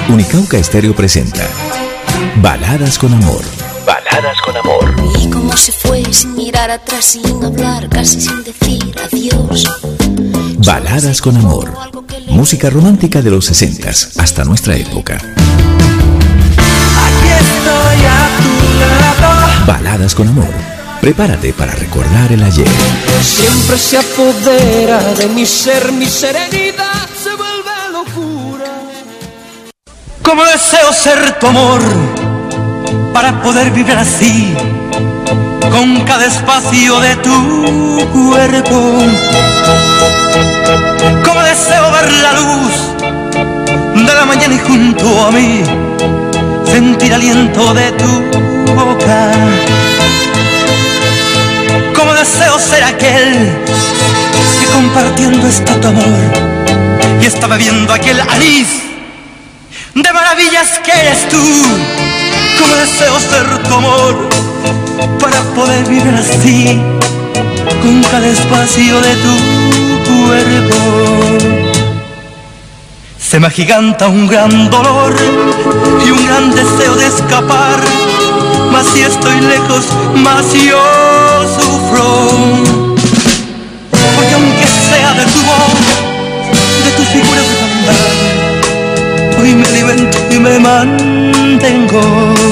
Unicauca Estéreo presenta Baladas con Amor. Baladas con Amor. Y como se fue sin mirar atrás, sin hablar, casi sin decir adiós. Baladas con Amor. Música romántica de los 60s hasta nuestra época. Aquí estoy a tu lado. Baladas con Amor. Prepárate para recordar el ayer. Siempre se apodera de mi ser, mi serenidad se vuelve locura. Como deseo ser tu amor para poder vivir así, con cada espacio de tu cuerpo. Como deseo ver la luz de la mañana y junto a mí sentir aliento de tu boca. Como deseo ser aquel que compartiendo está tu amor y está bebiendo aquel anís de maravillas que eres tú. Como deseo ser tu amor para poder vivir así, con cada espacio de tu cuerpo. Se me agiganta un gran dolor y un gran deseo de escapar, mas si estoy lejos, más yo sufro. Porque aunque sea de tu voz, de tu figura de bondad, hoy me alimento y me mantengo.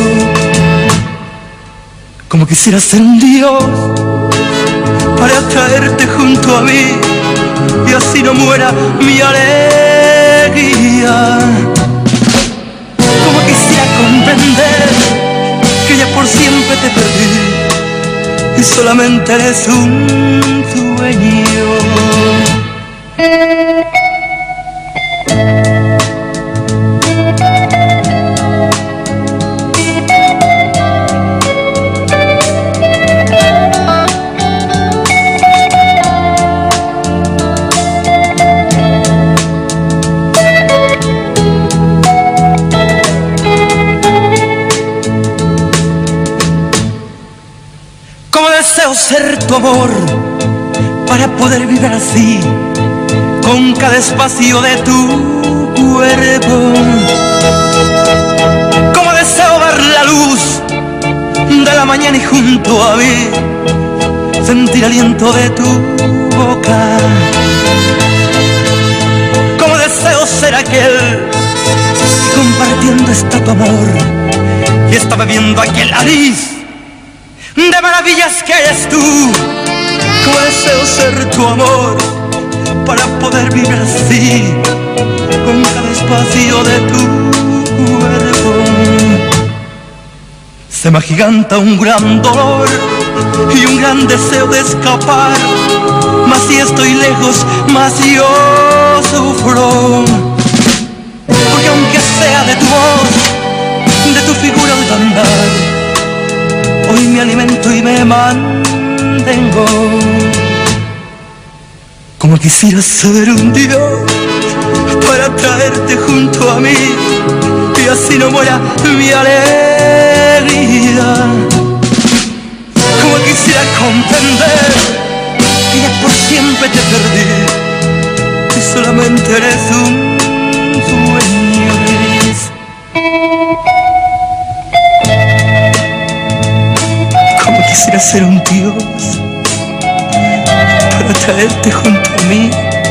Como quisiera ser un Dios para traerte junto a mí y así no muera mi alegría. Como quisiera comprender que ya por siempre te perdí y solamente eres un sueño. Ser tu amor para poder vivir así, con cada espacio de tu cuerpo. Como deseo ver la luz de la mañana y junto a mí sentir aliento de tu boca. Como deseo ser aquel que compartiendo está tu amor y está bebiendo aquel anís de maravillas que eres tú. Como deseo ser tu amor para poder vivir así, con cada espacio de tu cuerpo. Se me agiganta un gran dolor y un gran deseo de escapar, mas si estoy lejos, más yo sufro. Porque aunque sea de tu voz, de tu figura de andar, hoy me alimento y me mantengo. Como quisiera ser un Dios para traerte junto a mí y así no muera mi alegría. Como quisiera comprender que ya por siempre te perdí y solamente eres un sueño gris. Quisiera ser un Dios para traerte junto a mí.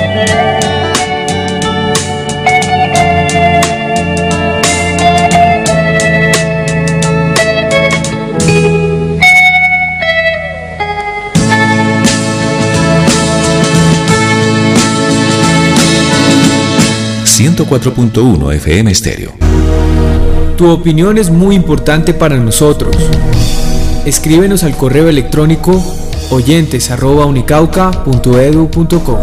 .104.1 FM Estéreo. Tu opinión es muy importante para nosotros. Escríbenos al correo electrónico oyentes@unicauca.edu.co.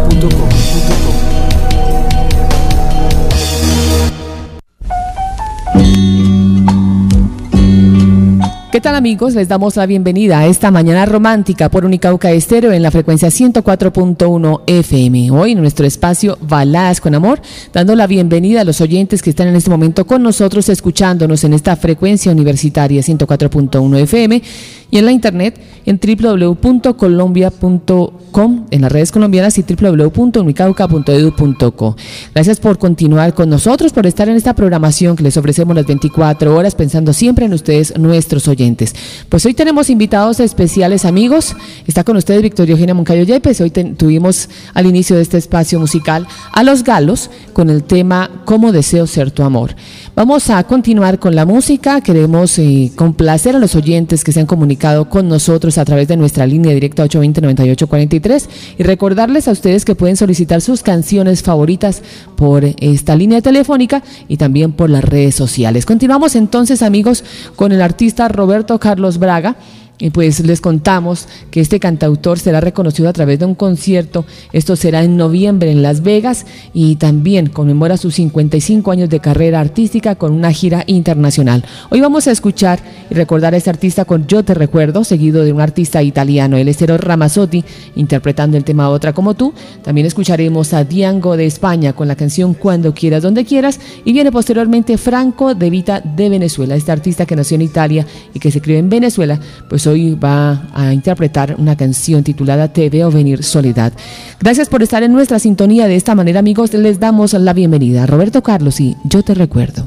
¿Qué tal, amigos? Les damos la bienvenida a esta mañana romántica por Unicauca Estéreo en la frecuencia 104.1 FM. Hoy en nuestro espacio Baladas con Amor, dando la bienvenida a los oyentes que están en este momento con nosotros, escuchándonos en esta frecuencia universitaria 104.1 FM y en la internet en www.colombia.com, en las redes colombianas, y www.unicauca.edu.co. Gracias por continuar con nosotros, por estar en esta programación que les ofrecemos las 24 horas, pensando siempre en ustedes, nuestros oyentes. Pues hoy tenemos invitados especiales, amigos. Está con ustedes Victoria Eugenia Moncayo Yepes. Hoy tuvimos al inicio de este espacio musical a Los Galos con el tema Cómo deseo ser tu amor. Vamos a continuar con la música. Queremos complacer a los oyentes que se han comunicado con nosotros a través de nuestra línea directa 820-9843 y recordarles a ustedes que pueden solicitar sus canciones favoritas por esta línea telefónica y también por las redes sociales. Continuamos entonces, amigos, con el artista Roberto Carlos Braga. Y pues les contamos que este cantautor será reconocido a través de un concierto. Esto será en noviembre en Las Vegas, y también conmemora sus 55 años de carrera artística con una gira internacional. Hoy vamos a escuchar y recordar a este artista con Yo Te Recuerdo, seguido de un artista italiano, el Estero Ramazzotti, interpretando el tema Otra Como Tú. También escucharemos a Diango de España con la canción Cuando Quieras, Donde Quieras, y viene posteriormente Franco De Vita de Venezuela, este artista que nació en Italia y que se crió en Venezuela. Pues hoy va a interpretar una canción titulada Te Veo Venir Soledad. Gracias por estar en nuestra sintonía. De esta manera, amigos, les damos la bienvenida a Roberto Carlos y Yo Te Recuerdo.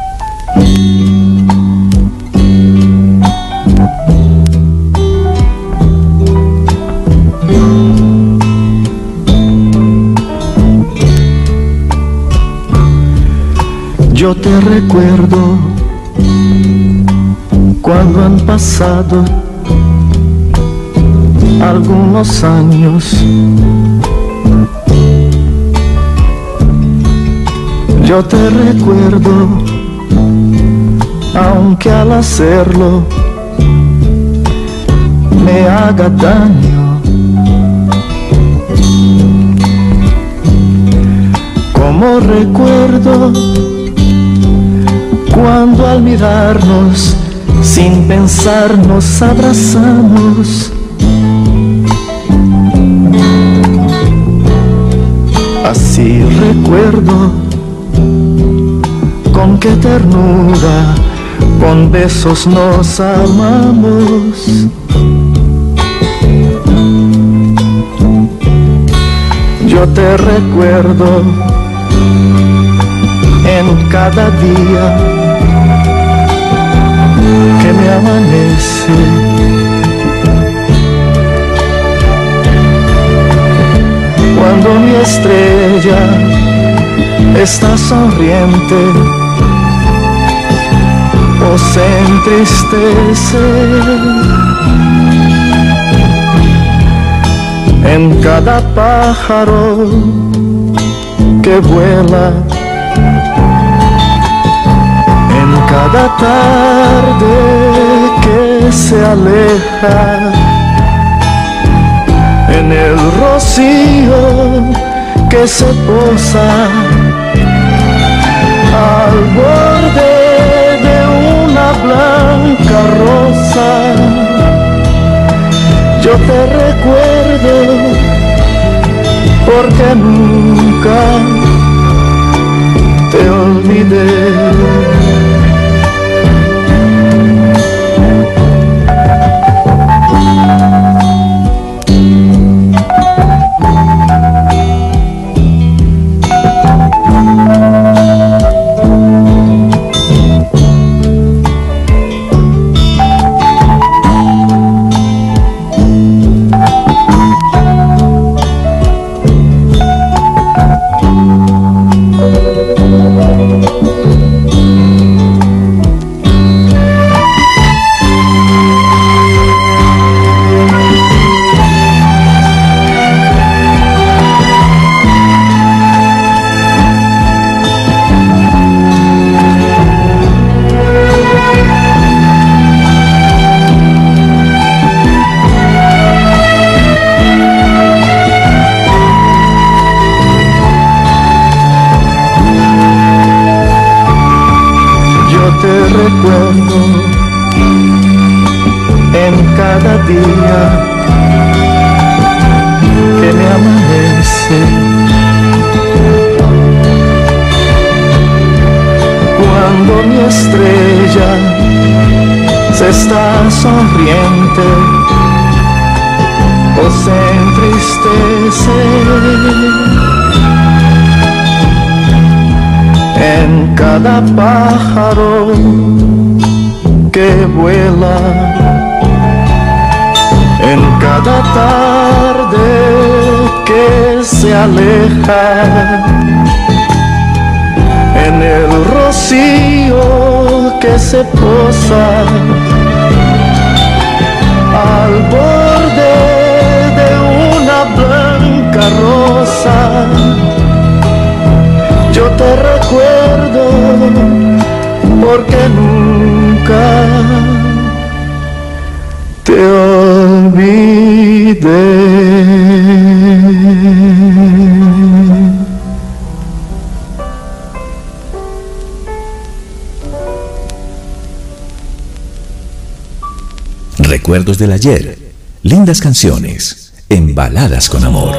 Yo te recuerdo cuando han pasado algunos años. Yo te recuerdo, aunque al hacerlo me haga daño. Como recuerdo cuando al mirarnos sin pensar nos abrazamos. Así recuerdo con qué ternura, con besos nos amamos. Yo te recuerdo en cada día que me amanece. Cuando mi estrella está sonriente o se entristece, en cada pájaro que vuela, en cada tarde que se aleja, en el rocío que se posa al borde de una blanca rosa. Yo te recuerdo porque nunca te olvidé. está sonriente o se entristece. En cada pájaro que vuela, en cada tarde que se aleja, en el rocío que se posa al borde de una blanca rosa. Yo te recuerdo porque nunca te olvidé. Recuerdos del ayer, lindas canciones, en Baladas con Amor.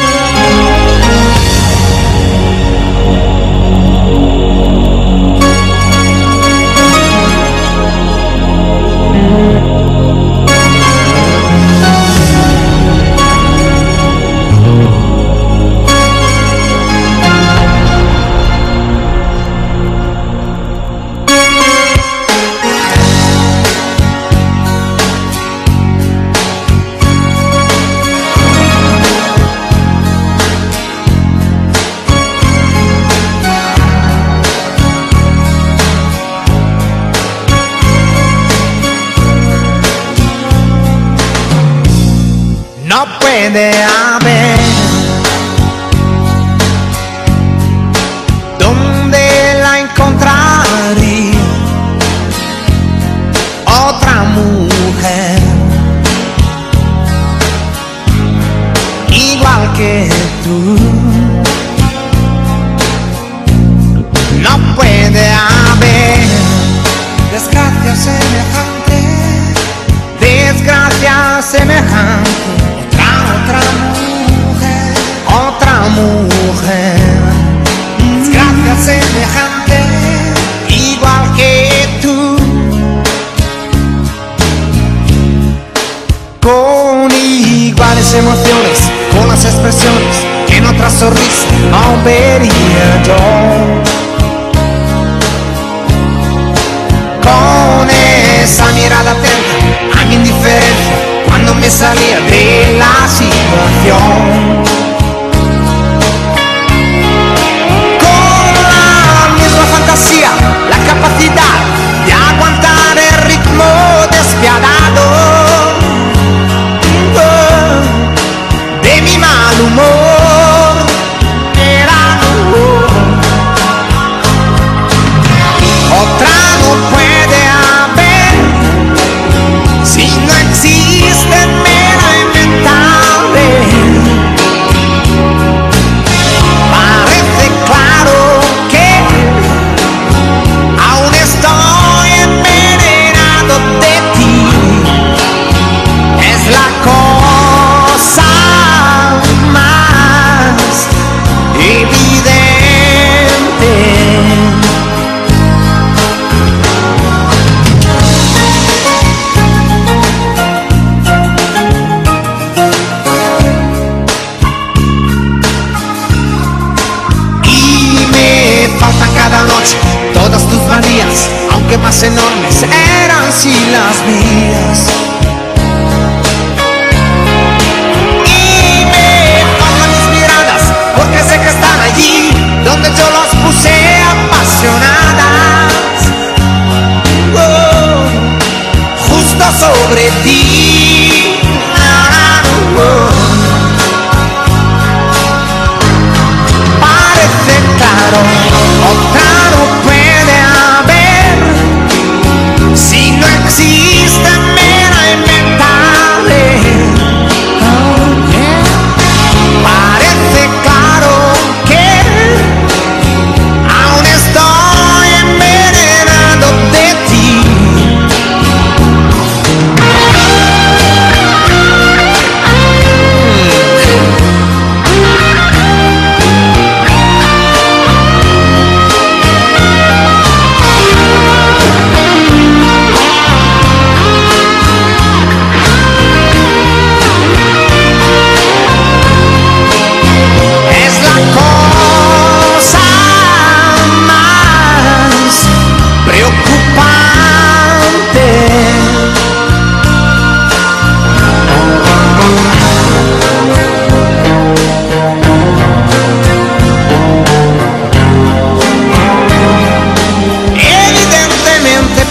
No puede haber donde la encontraría otra mujer igual que tú. No puede haber desgracia semejante, desgracia semejante. Otra mujer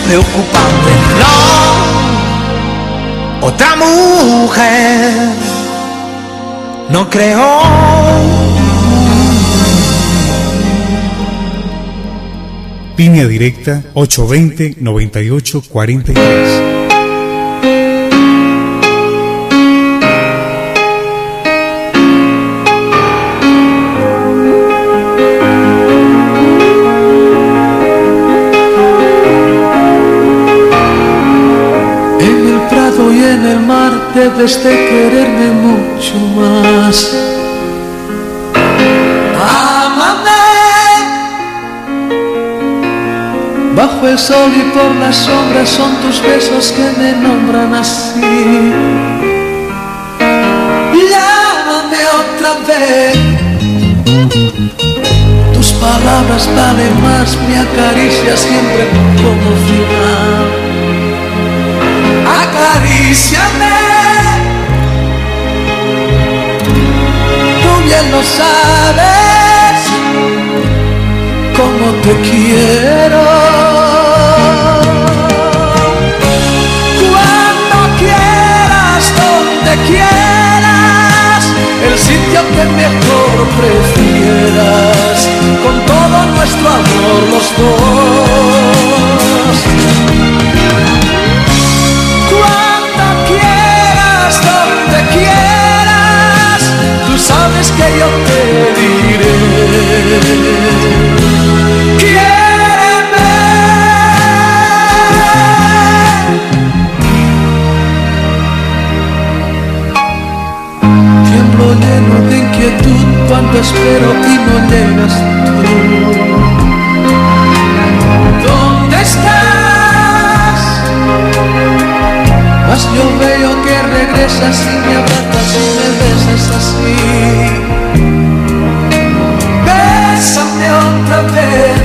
preocupante. No, otra mujer, no creo. Línea directa 820-9843. Y en el mar debes de quererme mucho más. Ámame bajo el sol y por las sombras, son tus besos que me nombran así. Llámame otra vez, tus palabras valen más, me acaricias siempre como final. Acaríciame, tú bien lo sabes, como te quiero. Cuando quieras, donde quieras, el sitio que mejor prefieras, con todo nuestro amor los dos. Quieras, tú sabes que yo te diré. Quiéreme. Tiemblo lleno de inquietud cuando espero y no llegas tú. ¿Dónde estás? Mas yo veo que regresas y me abrazas y me besas así. Bésame otra vez,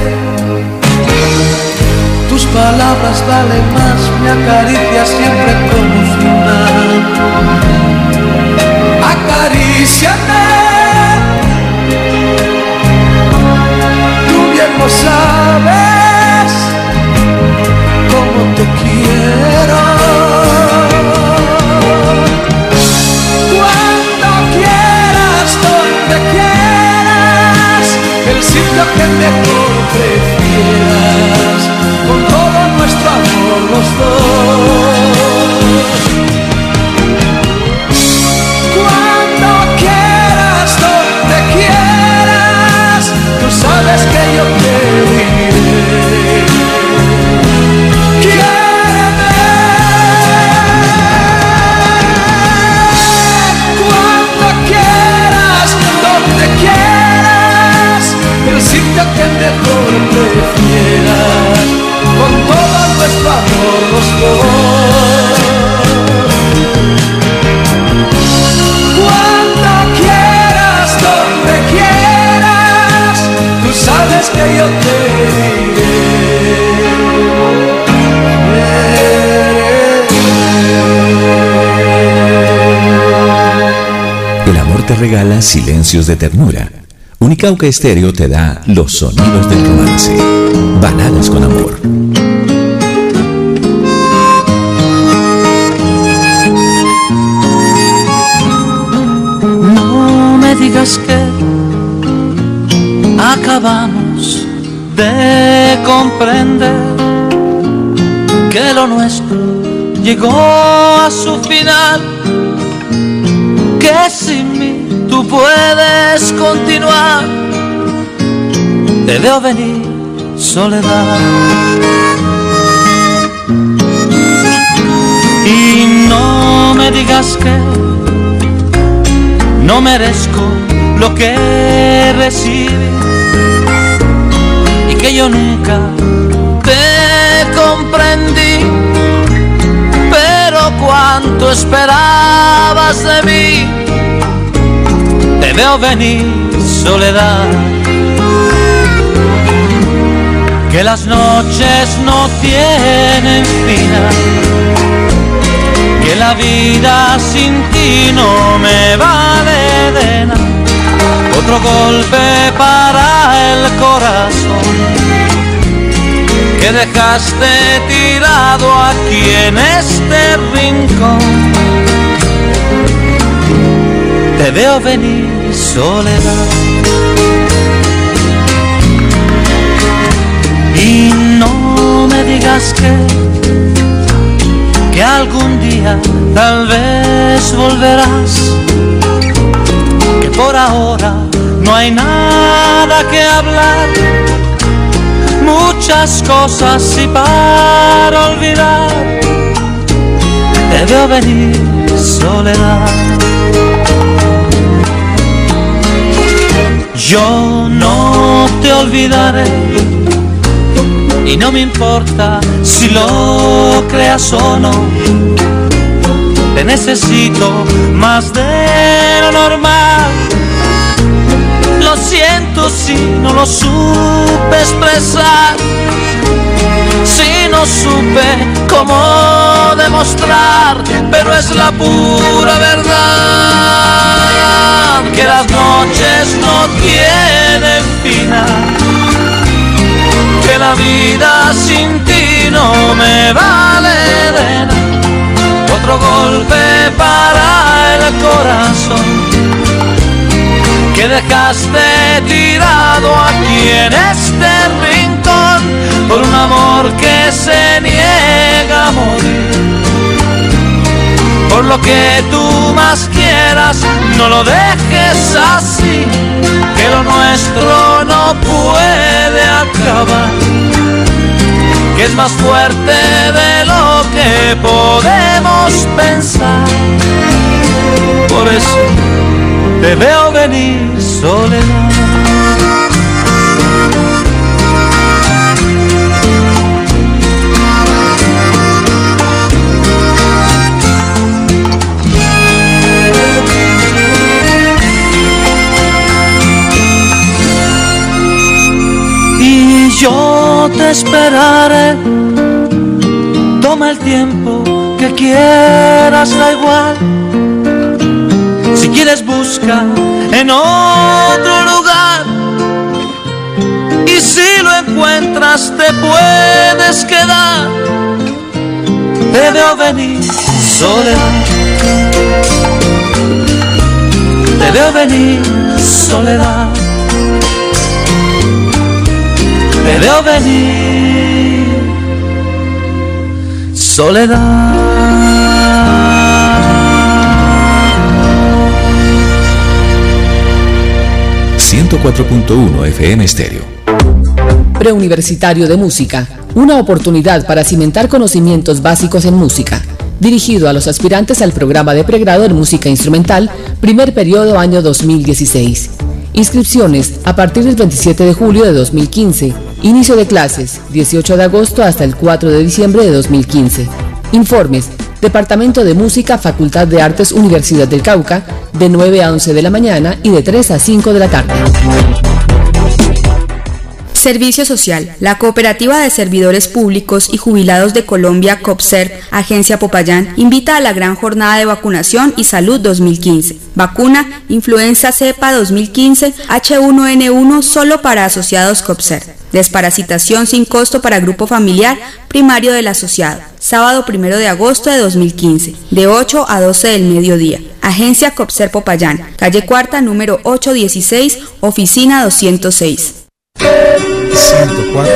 tus palabras valen más, me acaricias siempre como final. Acaríciame, tú bien lo sabes, como te quiero. El sitio que mejor prefieras, con todo nuestro amor los dos. Cuando quieras, donde quieras, tú sabes que yo te diré. Quiéreme. Cuando quieras, donde quieras, el sitio que mejor prefieras, con todo nuestro amor los dos. Cuando quieras, donde quieras, tú sabes que yo te diré. El amor te regala silencios de ternura. Unicauca Estéreo te da los sonidos del romance. Baladas con amor. No me digas que acabamos de comprender que lo nuestro llegó a su final, que sin mí tú puedes continuar. Te veo venir, soledad, y no me digas que no merezco lo que recibí y que yo nunca te comprendí. Pero cuánto esperabas de mí. Te veo venir, soledad, que las noches no tienen final, que la vida sin ti no me vale de nada. Otro golpe para el corazón, que dejaste tirado aquí en este rincón. Te veo venir, soledad, y no me digas que algún día tal vez volverás, que por ahora no hay nada que hablar, muchas cosas y para olvidar. Te veo venir, soledad. Yo no te olvidaré y no me importa si lo creas o no. Te necesito más de lo normal. Lo siento si no lo supe expresar, si no supe cómo demostrar, pero es la pura verdad que las noches no tienen final, que la vida sin ti no me vale de nada. Otro golpe para el corazón que dejaste tirado aquí en este rincón, por un amor que se niega a morir. Por lo que tú más quieras, no lo dejes así, que lo nuestro no puede acabar, que es más fuerte de lo que podemos pensar. Por eso te veo venir, soledad. Y yo te esperaré, toma el tiempo que quieras, da igual. Si quieres busca en otro lugar, y si lo encuentras te puedes quedar. Te veo venir, soledad. Te veo venir, soledad. Te veo venir, soledad. 104.1 FM Estéreo. Preuniversitario de Música, una oportunidad para cimentar conocimientos básicos en música. Dirigido a los aspirantes al programa de pregrado en música instrumental, primer periodo año 2016. Inscripciones a partir del 27 de julio de 2015. Inicio de clases, 18 de agosto hasta el 4 de diciembre de 2015. Informes, Departamento de Música, Facultad de Artes, Universidad del Cauca, de 9 a 11 de la mañana y de 3 a 5 de la tarde. Servicio Social. La Cooperativa de Servidores Públicos y Jubilados de Colombia, COPSER, Agencia Popayán, invita a la gran jornada de vacunación y salud 2015. Vacuna, influenza cepa 2015, H1N1 solo para asociados COPSER. Desparasitación sin costo para grupo familiar primario del asociado. Sábado 1 de agosto de 2015, de 8 a 12 del mediodía. Agencia COPSER Popayán, calle Cuarta, número 816, oficina 206. 104.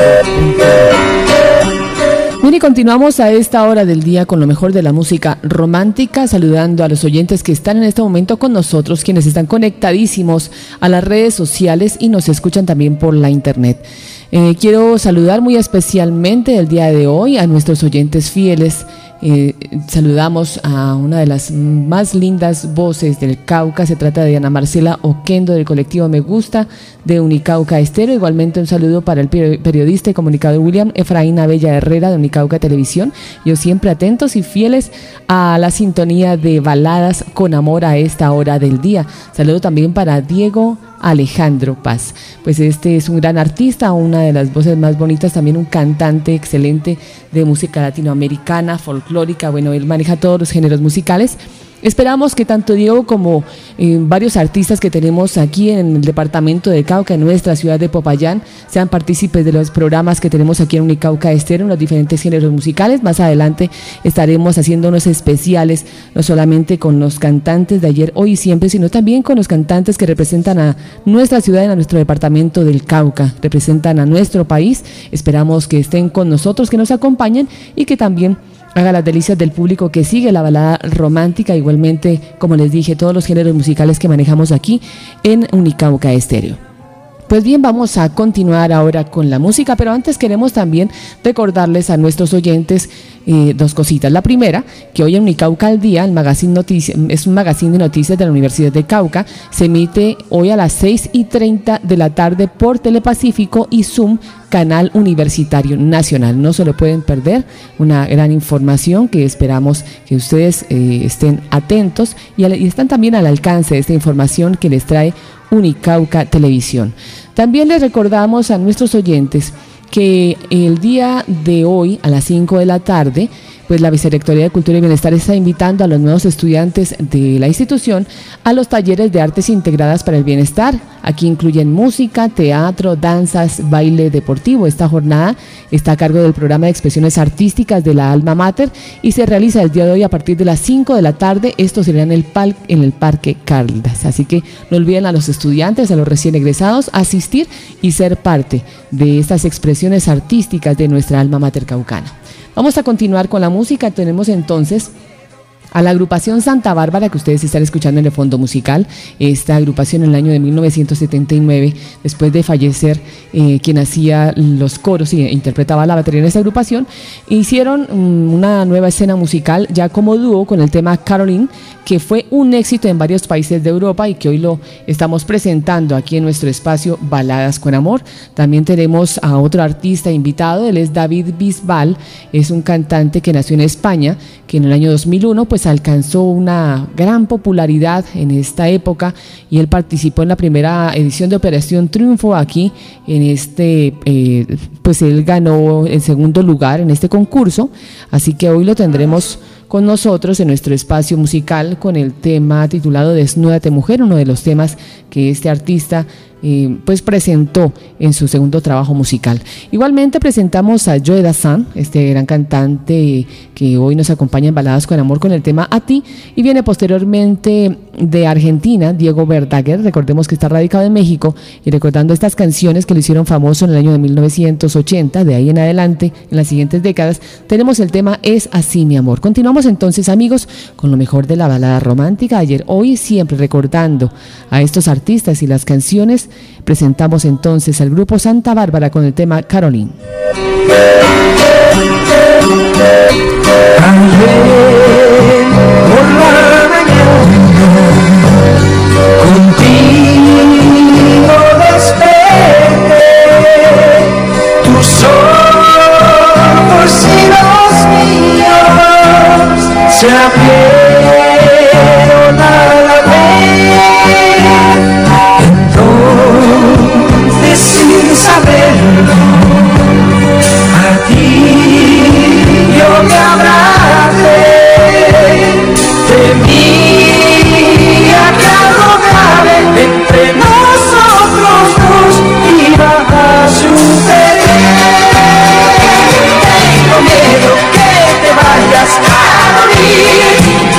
Bien, y continuamos a esta hora del día con lo mejor de la música romántica, saludando a los oyentes que están en este momento con nosotros, quienes están conectadísimos a las redes sociales y nos escuchan también por la internet. Quiero saludar muy especialmente el día de hoy a nuestros oyentes fieles. Saludamos a una de las más lindas voces del Cauca. Se trata de Ana Marcela Oquendo del colectivo Me Gusta de Unicauca Estéreo. Igualmente un saludo para el periodista y comunicador William Efraín Abella Herrera de Unicauca Televisión. Yo siempre atentos y fieles a la sintonía de baladas con amor a esta hora del día. Saludo también para Diego Alejandro Paz, pues este es un gran artista, una de las voces más bonitas, también un cantante excelente de música latinoamericana, folclórica. Bueno, él maneja todos los géneros musicales Esperamos que tanto Diego como varios artistas que tenemos aquí en el departamento de Cauca, en nuestra ciudad de Popayán, sean partícipes de los programas que tenemos aquí en Unicauca Estéreo, en los diferentes géneros musicales. Más adelante estaremos haciendo unos especiales, no solamente con los cantantes de ayer, hoy y siempre, sino también con los cantantes que representan a nuestra ciudad, a nuestro departamento del Cauca, representan a nuestro país. Esperamos que estén con nosotros, que nos acompañen y que también haga las delicias del público que sigue la balada romántica. Igualmente, como les dije, todos los géneros musicales que manejamos aquí en Unicauca Estéreo. Pues bien, vamos a continuar ahora con la música, pero antes queremos también recordarles a nuestros oyentes dos cositas. La primera, que hoy en Unicauca al Día, el magazine Noticias, es un magazine de noticias de la Universidad de Cauca, se emite hoy a las 6:30 de la tarde por Telepacífico y Zoom, Canal Universitario Nacional. No se lo pueden perder, una gran información que esperamos que ustedes estén atentos y están también al alcance de esta información que les trae Unicauca Televisión. También les recordamos a nuestros oyentes que el día de hoy a las 5 de la tarde, pues la Vicerrectoría de Cultura y Bienestar está invitando a los nuevos estudiantes de la institución a los talleres de artes integradas para el bienestar. Aquí incluyen música, teatro, danzas, baile deportivo. Esta jornada está a cargo del programa de expresiones artísticas de la Alma Mater y se realiza el día de hoy a partir de las 5 de la tarde. Esto será en el Parque Caldas. Así que no olviden a los estudiantes, a los recién egresados, asistir y ser parte de estas expresiones artísticas de nuestra Alma Mater caucana. Vamos a continuar con la música. Tenemos entonces a la agrupación Santa Bárbara, que ustedes están escuchando en el fondo musical. Esta agrupación en el año de 1979, después de fallecer quien hacía los coros y interpretaba la batería en esta agrupación, hicieron una nueva escena musical ya como dúo con el tema Caroline, que fue un éxito en varios países de Europa y que hoy lo estamos presentando aquí en nuestro espacio Baladas con Amor. También tenemos a otro artista invitado, él es David Bisbal, es un cantante que nació en España, que en el año 2001 pues alcanzó una gran popularidad en esta época y él participó en la primera edición de Operación Triunfo aquí en pues él ganó el segundo lugar en este concurso, así que hoy lo tendremos con nosotros en nuestro espacio musical con el tema titulado Desnúdate Mujer, uno de los temas que este artista pues presentó en su segundo trabajo musical. Igualmente presentamos a Joe Dassin, este gran cantante que hoy nos acompaña en Baladas con Amor con el tema A Ti, y viene posteriormente de Argentina, Diego Verdaguer. Recordemos que está radicado en México y recordando estas canciones que lo hicieron famoso en el año de 1980, de ahí en adelante, en las siguientes décadas, tenemos el tema Es Así Mi Amor. Continuamos entonces, amigos, con lo mejor de la balada romántica, ayer, hoy y siempre, recordando a estos artistas y las canciones. Presentamos entonces al grupo Santa Bárbara con el tema Caroline. Ayer por la mañana contigo desperté, tus ojos y los míos se abrieron a la vez. Entonces, sin saberlo, a ti yo me abracé, temía que algo grave entre nosotros dos iba a suceder. Tengo miedo que te vayas, Caroline,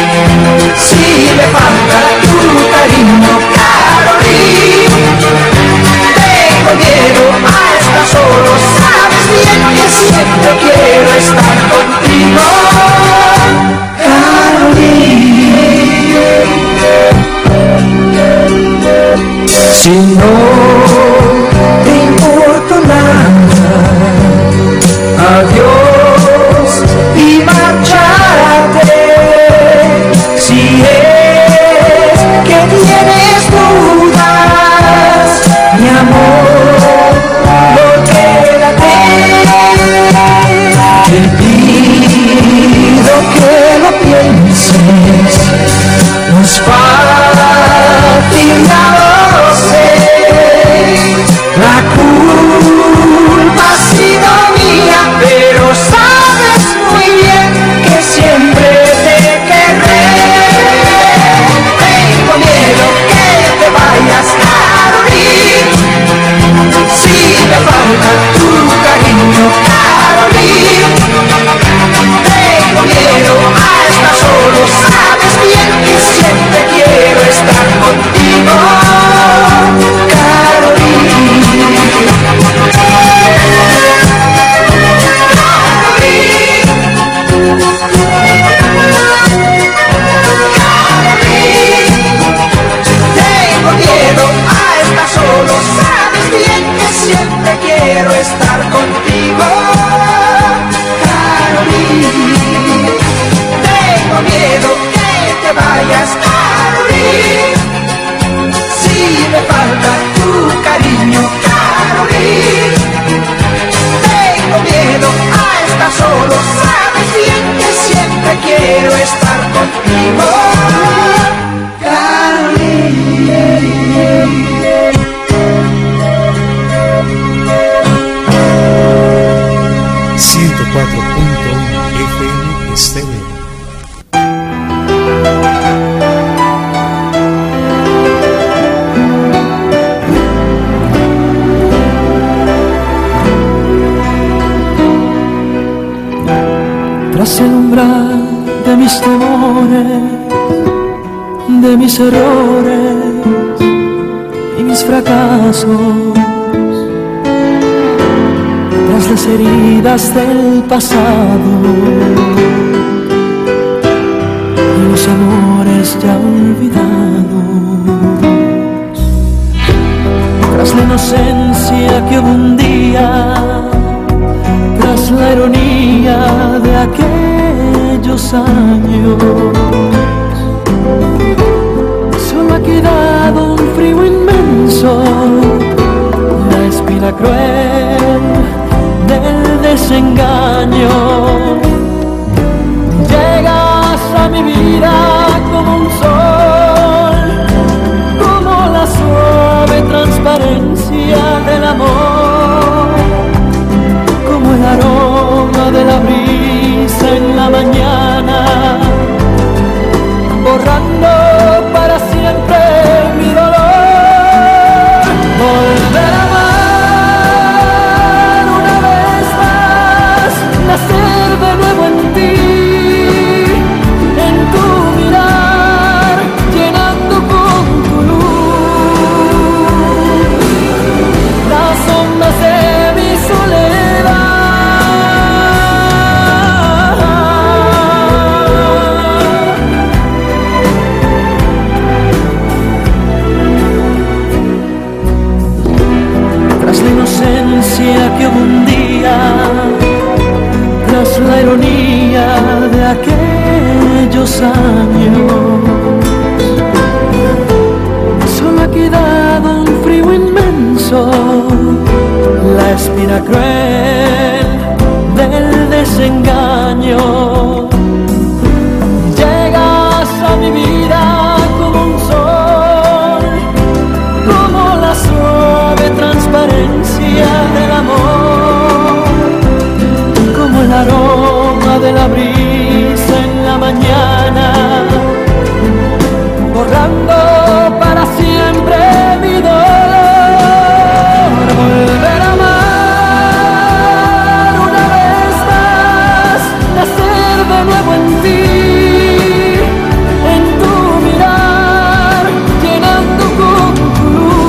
siempre quiero estar contigo, Carolina. 104.1 FM Estéreo. Tras el umbral de mis temores, de mis errores y mis fracasos, tras las heridas del pasado y los amores ya olvidados, tras la inocencia que hubo un día, tras la ironía de aquellos años, solo ha quedado un frío inmenso, la espina cruel del desengaño. Llegas a mi vida como un sol, como la suave transparencia del amor, como el aroma de la brisa en la mañana, borrando para siempre mi dolor. Volver a amar una vez más, nacer de nuevo en ti, en tu mirar, llenando con tu luz las sombras de mi soledad. Tras la inocencia que hubo un día, tras la ironía de aquellos años, solo ha quedado un frío inmenso, la espina cruel del desengaño. Llegas a mi vida como un sol, como la suave transparencia del amor, como el aroma de la brisa en la mañana, borrando para siempre mi dolor. Volver a amar una vez más, nacer de nuevo en ti, en tu mirar, llenando con tu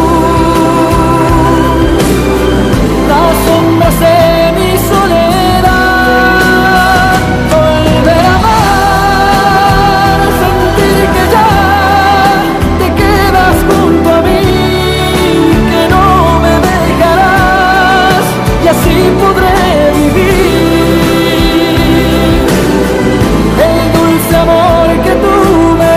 luz las sombras de mi soledad. Volver a amar, sentir que ya te quedas junto a mí, que no me dejarás y así podré vivir el dulce amor que tú me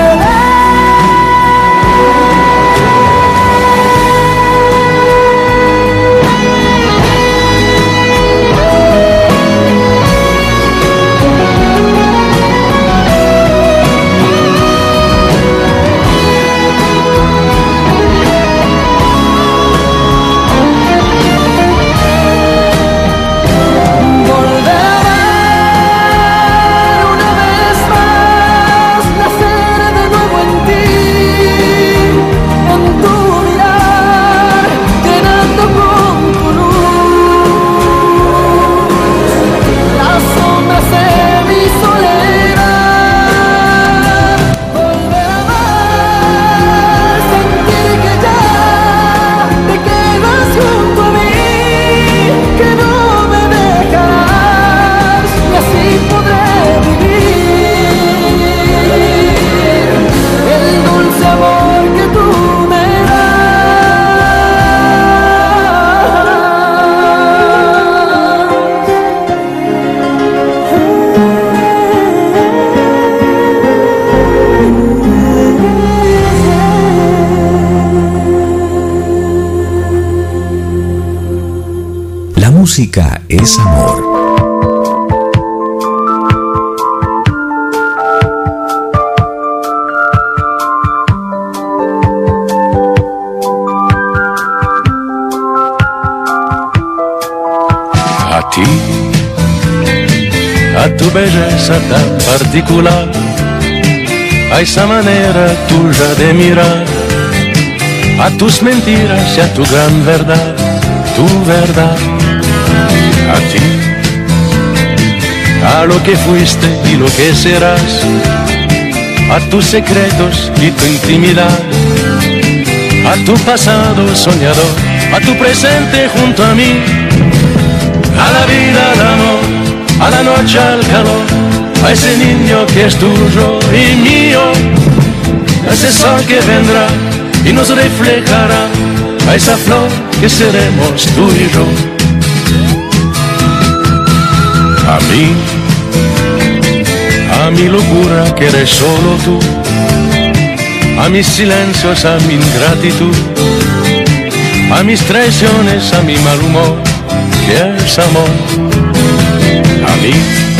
música es amor. ti, a tu belleza tan particular, a esa manera tuya de mirar, a tus mentiras y a tu gran verdad, tu verdad, a ti, a lo que fuiste y lo que serás, a tus secretos y tu intimidad, a tu pasado soñador, a tu presente junto a mí, a la vida, al amor, a la noche, al calor, a ese niño que es tuyo y mío, a ese sol que vendrá y nos reflejará, a esa flor que seremos tú y yo. A mi locura que eres solo tú, a mis silencios, a mi ingratitud, a mis traiciones, a mi mal humor, que es amor. A mí,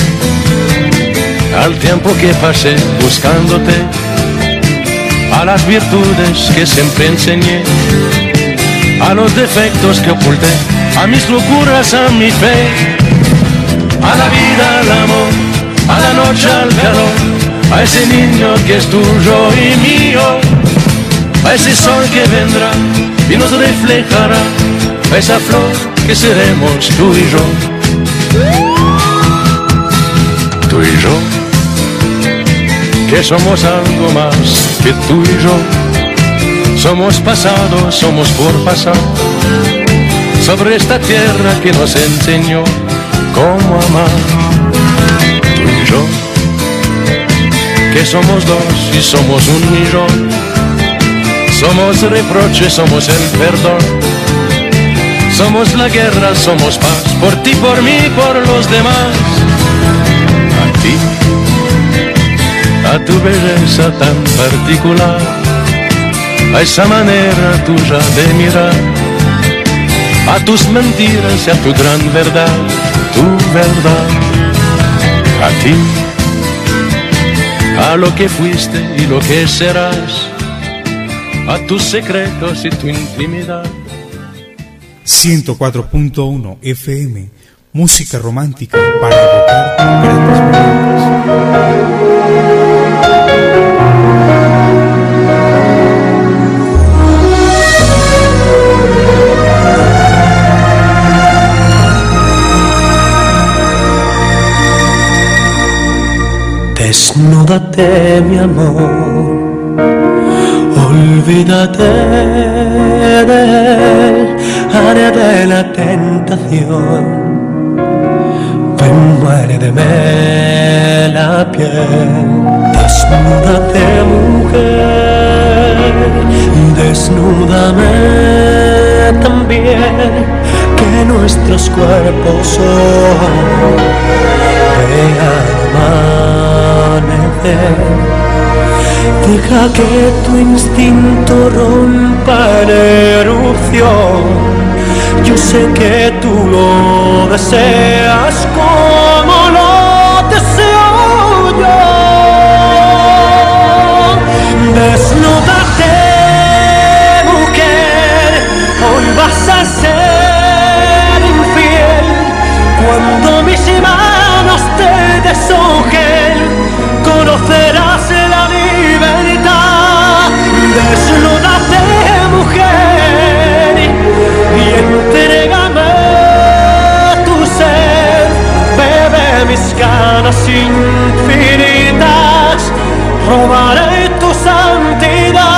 al tiempo que pasé buscándote, a las virtudes que siempre enseñé, a los defectos que oculté, a mis locuras, a mi fe, a la vida, al amor, a la noche, al calor, a ese niño que es tuyo y mío, a ese sol que vendrá y nos reflejará, a esa flor que seremos tú y yo. Tú y yo, que somos algo más que tú y yo, somos pasado, somos por pasar, sobre esta tierra que nos enseñó cómo amar. Tú y yo, que somos dos y somos un millón, somos reproche, somos el perdón, somos la guerra, somos paz, por ti, por mí, por los demás. A ti, a tu belleza tan particular, a esa manera tuya de mirar, a tus mentiras y a tu gran verdad, tu verdad. A ti, a lo que fuiste y lo que serás, a tus secretos y tu intimidad. 104.1 FM, música romántica para evocar grandes momentos. Desnúdate, mi amor, olvídate del área de la tentación. Ven, muérdeme la piel, desnúdate, mujer, desnúdame también, que nuestros cuerpos son de amanecer. Deja que tu instinto rompa en erupción. Yo sé que tú lo deseas como lo deseo yo. Desnúdate, mujer, hoy vas a ser infiel. Cuando mis manos te deshojen, conocerás la libertad. Desnúdate, mujer, y entrégame tu ser. Bebe mis ganas infinitas, robaré tu santidad.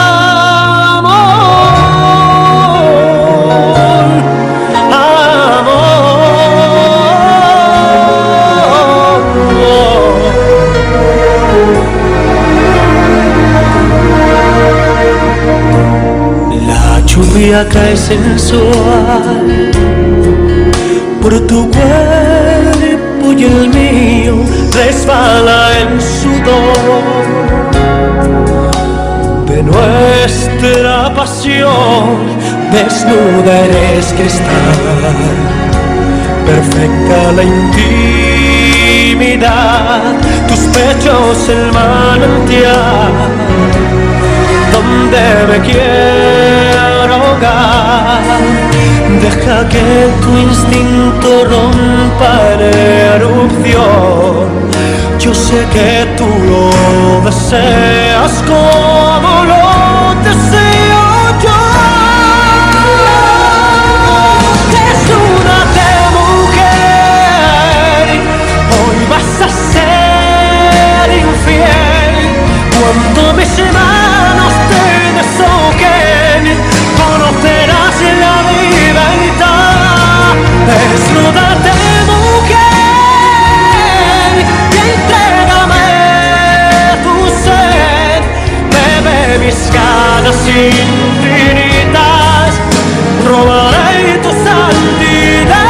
Lluvia cae sensual por tu cuerpo y el mío resbala en sudor de nuestra pasión. Desnuda eres cristal, perfecta la intimidad, tus pechos el manantial donde me quiero ahogar. Deja que tu instinto rompa en erupción. Yo sé que tú lo deseas como lo deseo yo. Desnúdate, mujer, hoy vas a ser infiel. Cuando mis manos te deshoquen, conocerás la libertad. Desnúdate, mujer, y entrégame tu sed. Bebe mis ganas infinitas, robaré tu santidad.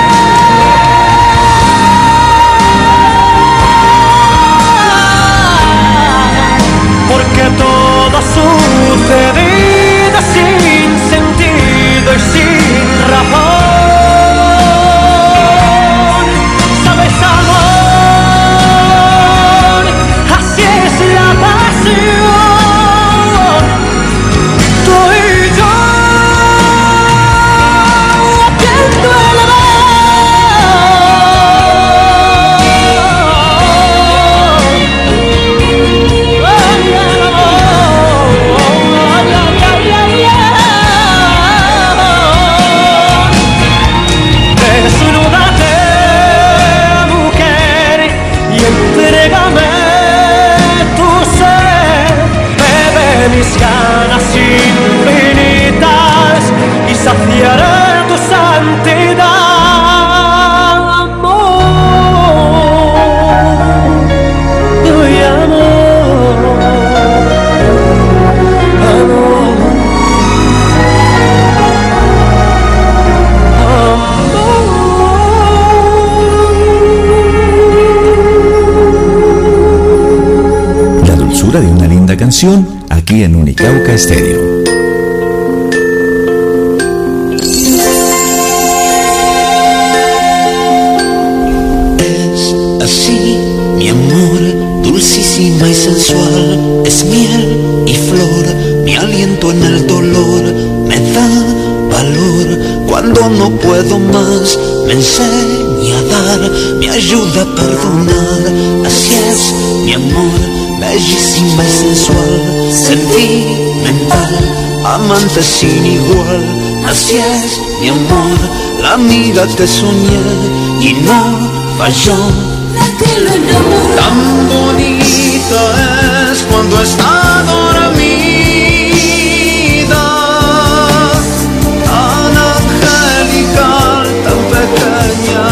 Porque todo ha sucedido sin sentido y sin razón. ¿Sabes, amor? Así es la pasión. Tú y yo, viendo el desnúdate, mujer, y entrégame tu ser. Bebe mis ganas infinitas y saciaré tu santidad, amor. Y amor, amor. La dulzura de una linda canción aquí en Unicauca Estéreo. Es así, mi amor, dulcísima y sensual. Es miel y flor, mi aliento en el dolor. Me da valor cuando no puedo más. Me enseña a dar, me ayuda a perdonar. Así es, mi amor, bellísima y sensual. Sentimental, amante sin igual. Así es, mi amor, la amiga que soñé y no falló. Tan bonito es cuando está dormida, tan angelical, tan pequeña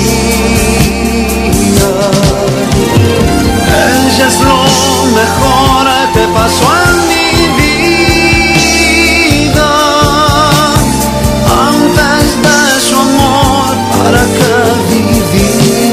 mía. Ella es lo mejor que pasó en mi vida. Antes de su amor, ¿para qué vivir?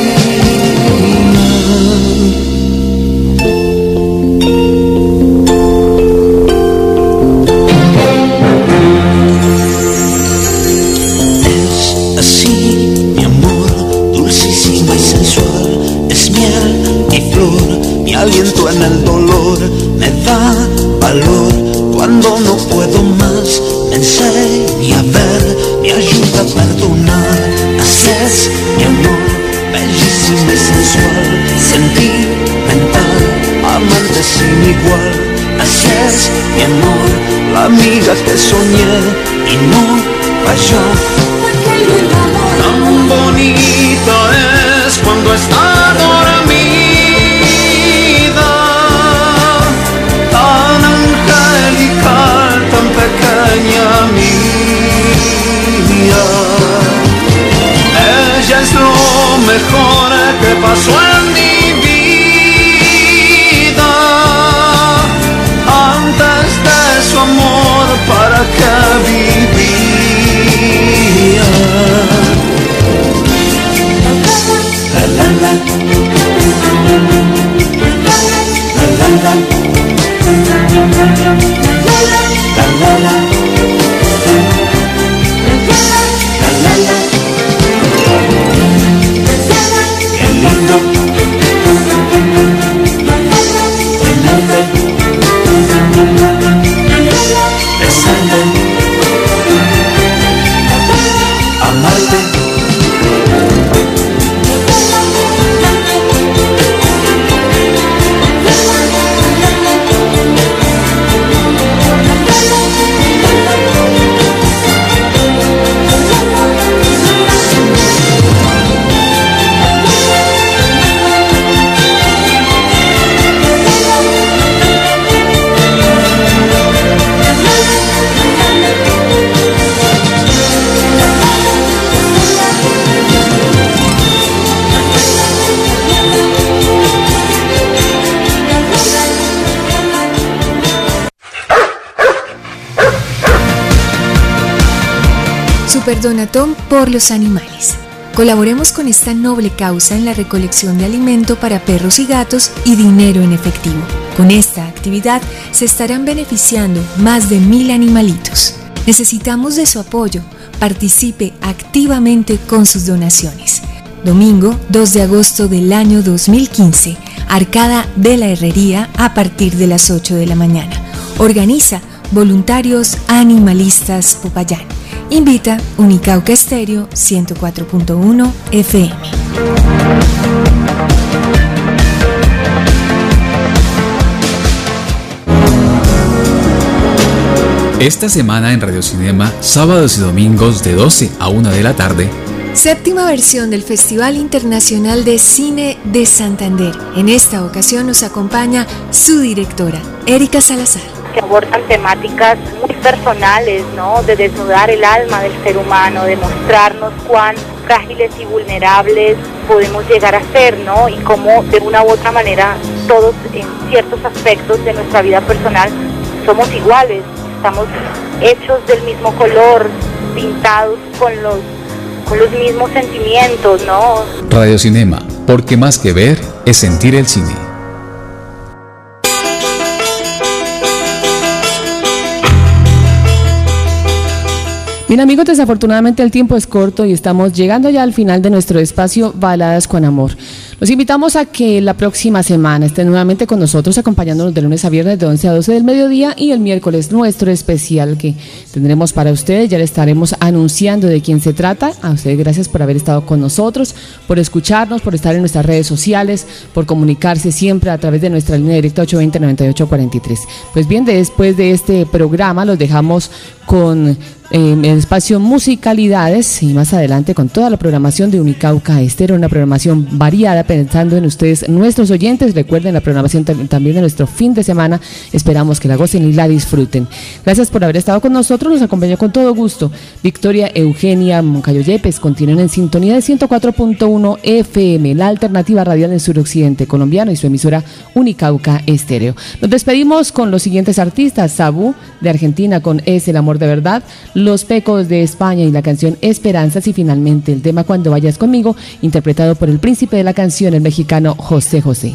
Aliento en el dolor, me da valor cuando no puedo más. Me enseña a ver, me ayuda a perdonar. Así es, mi amor, bellísima y sensual. Sentimental, amante sin igual. Así es, mi amor, la amiga que soñé y no falló. Tan bonito es cuando está dormida, tan angelical, tan pequeña mía. Ella es lo mejor que pasó en mi vida. Antes de su amor, ¿para qué vivía? La la la, la la la, la la la, la la la. Qué lindo Superdonatón por los animales. Colaboremos con esta noble causa en la recolección de alimento para perros y gatos y dinero en efectivo. Con esta actividad se estarán beneficiando más de 1000 animalitos. Necesitamos de su apoyo. Participe activamente con sus donaciones. Domingo 2 de agosto del año 2015, Arcada de la Herrería a partir de las 8 de la mañana. Organiza Voluntarios Animalistas Popayán. Invita Unicauca Estéreo 104.1 FM. Esta semana en Radio Cinema, sábados y domingos de 12 a 1 de la tarde, séptima versión del Festival Internacional de Cine de Santander. En esta ocasión nos acompaña su directora, Erika Salazar. Que abordan temáticas muy personales, ¿no? De desnudar el alma del ser humano, de mostrarnos cuán frágiles y vulnerables podemos llegar a ser, ¿no? Y cómo de una u otra manera todos en ciertos aspectos de nuestra vida personal somos iguales, estamos hechos del mismo color, pintados con los mismos sentimientos, ¿no? Radio Cinema, porque más que ver es sentir el cine. Bien amigos, desafortunadamente el tiempo es corto y estamos llegando ya al final de nuestro espacio Baladas con Amor. Los invitamos a que la próxima semana estén nuevamente con nosotros acompañándonos de lunes a viernes de 11 a 12 del mediodía y el miércoles nuestro especial que tendremos para ustedes. Ya le estaremos anunciando de quién se trata. A ustedes gracias por haber estado con nosotros, por escucharnos, por estar en nuestras redes sociales, por comunicarse siempre a través de nuestra línea directa 820-9843. Pues bien, después de este programa los dejamos con el espacio Musicalidades y más adelante con toda la programación de Unicauca Estéreo, una programación variada pensando en ustedes, nuestros oyentes. Recuerden la programación también de nuestro fin de semana, esperamos que la gocen y la disfruten. Gracias por haber estado con nosotros, nos acompañó con todo gusto Victoria Eugenia Moncayo Yepes. Continúen en sintonía de 104.1 FM, la alternativa radial del suroccidente colombiano y su emisora Unicauca Estéreo. Nos despedimos con los siguientes artistas: Sabú de Argentina con Es el amor de verdad, Los Pecos de España y la canción Esperanzas, y finalmente el tema Cuando vayas conmigo, interpretado por el príncipe de la canción, el mexicano José José.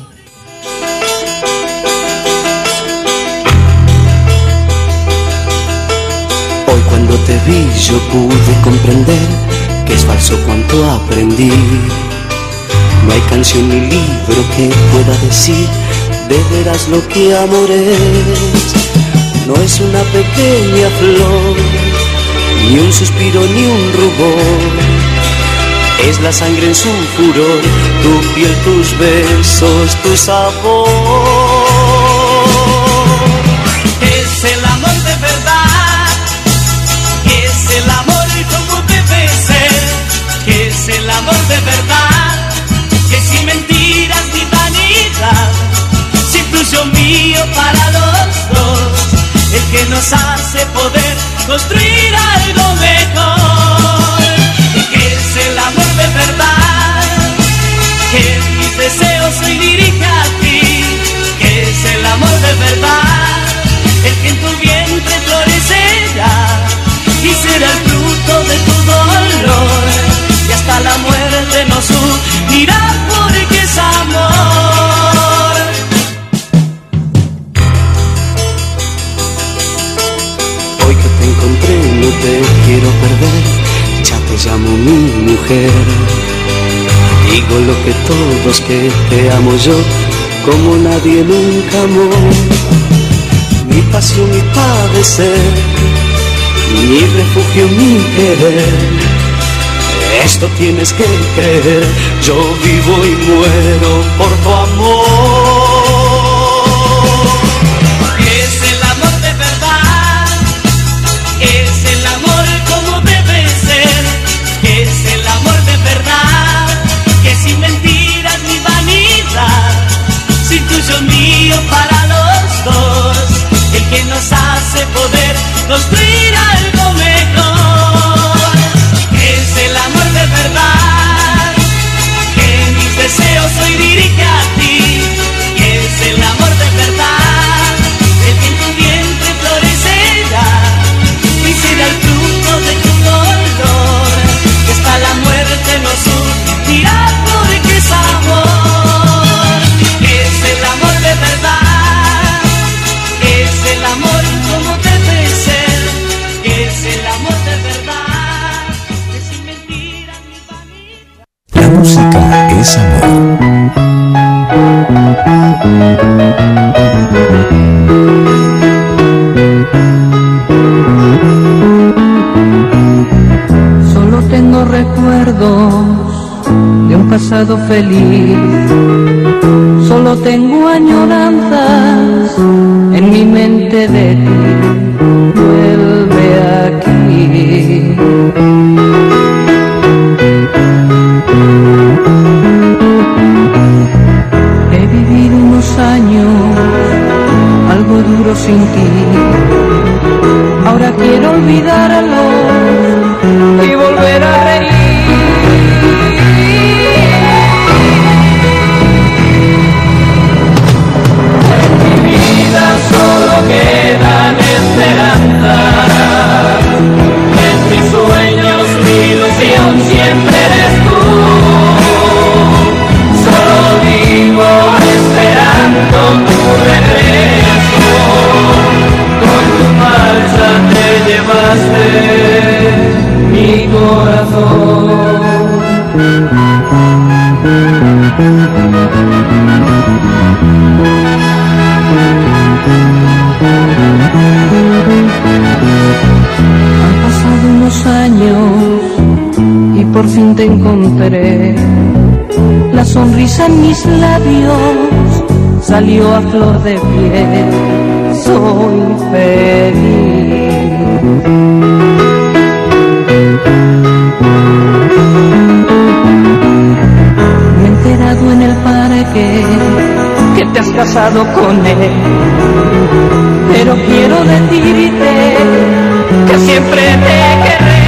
Hoy cuando te vi yo pude comprender que es falso cuanto aprendí. No hay canción ni libro que pueda decir de veras lo que amor es. No es una pequeña flor, ni un suspiro ni un rubor. Es la sangre en su furor, tu piel, tus besos, tu sabor. Es el amor de verdad, es el amor como debe ser. Es el amor de verdad, que sin mentiras ni vanidad, sin ilusión mío para los dos. El que nos hace poder construir algo mejor, y que es el amor de verdad, que mis deseos hoy dirige a ti, que es el amor de verdad, el que en tu vientre florecerá y será el fruto de tu dolor, y hasta la muerte nos unirá porque es amor. Encontré, no te quiero perder, ya te llamo mi mujer. Digo lo que todos, que te amo yo como nadie nunca amó. Mi pasión, mi padecer, mi refugio, mi querer. Esto tienes que creer, yo vivo y muero por tu amor. Mío para los dos, el que nos hace poder construir algo mejor. Es el amor de verdad, que mis deseos hoy dirige a ti, música es amor. Solo tengo recuerdos de un pasado feliz. Solo tengo añoranzas en mi mente de ti. Vuelve aquí. He vivido unos años algo duros sin ti. Ahora quiero olvidarlo y volver a reír. Solo quedan esperanzas. En mis sueños, mi ilusión siempre eres tú. Solo vivo esperando tu regreso. Con tu marcha te llevaste mi corazón. Han pasado unos años y por fin te encontré. La sonrisa en mis labios salió a flor de piel. Soy feliz. Me he enterado en el parque que te has casado con él. Pero quiero decirte que siempre te querré.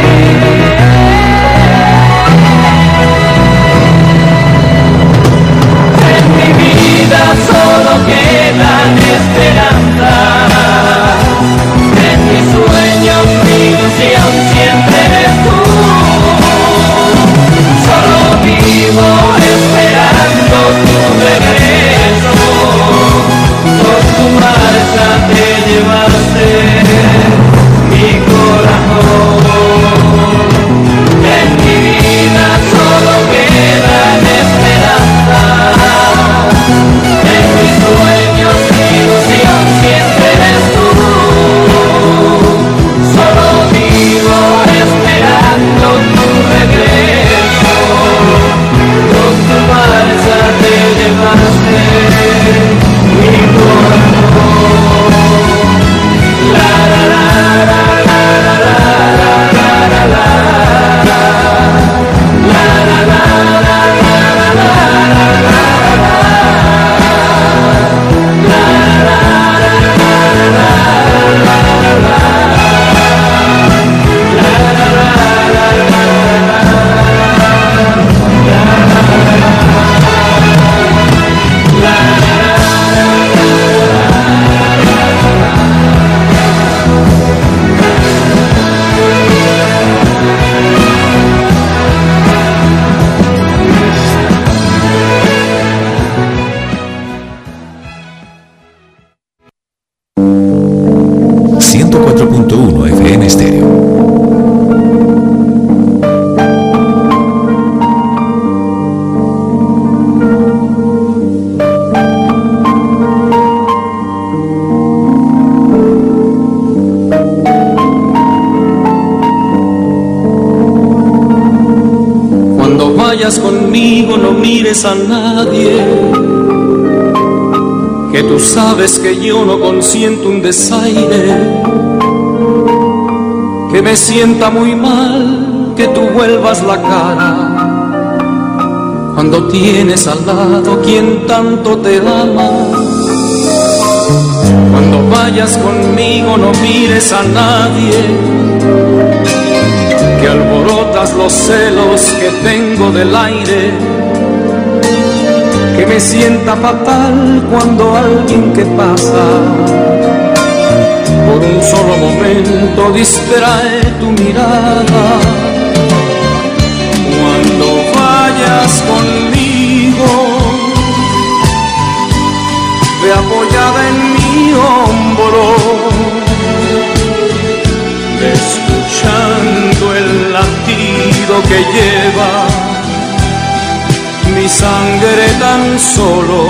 En mi vida solo quedan esperanzas. En mis sueños mi ilusión siempre eres tú. Solo vivo esperando tu regreso. Por tu marcha te llevaste mi corazón. En mi vida solo quedan esperanzas. En mis sueños mi ilusión siempre eres tú. Solo vivo esperando tu regreso. Con tu marcha te llevaste mi corazón. La la la la la la la la la la. FM Estéreo. Cuando vayas conmigo no mires a nadie, que tú sabes que yo no consiento un desaire. Que me sienta muy mal que tú vuelvas la cara cuando tienes al lado quien tanto te ama. Cuando vayas conmigo no mires a nadie, que alborotas los celos que tengo del aire. Que me sienta fatal cuando alguien que pasa por un solo momento distrae tu mirada. Cuando vayas conmigo, ve apoyada en mi hombro, escuchando el latido que lleva sangre tan solo.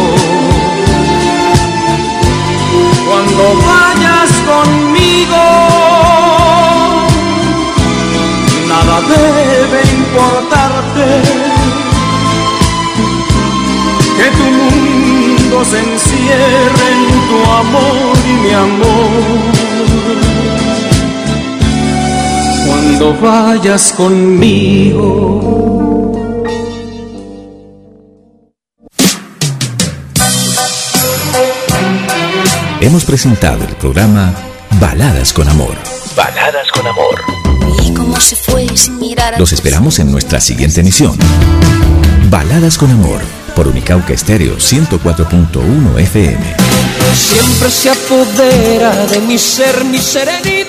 Cuando vayas conmigo, nada debe importarte, que tu mundo se encierre en tu amor y mi amor. Cuando vayas conmigo. Hemos presentado el programa Baladas con Amor. Baladas con Amor. Y cómo se fue sin mirar. Los esperamos en nuestra siguiente emisión. Baladas con Amor, por Unicauca Estéreo 104.1 FM. Siempre se apodera de mi ser, mi serenidad.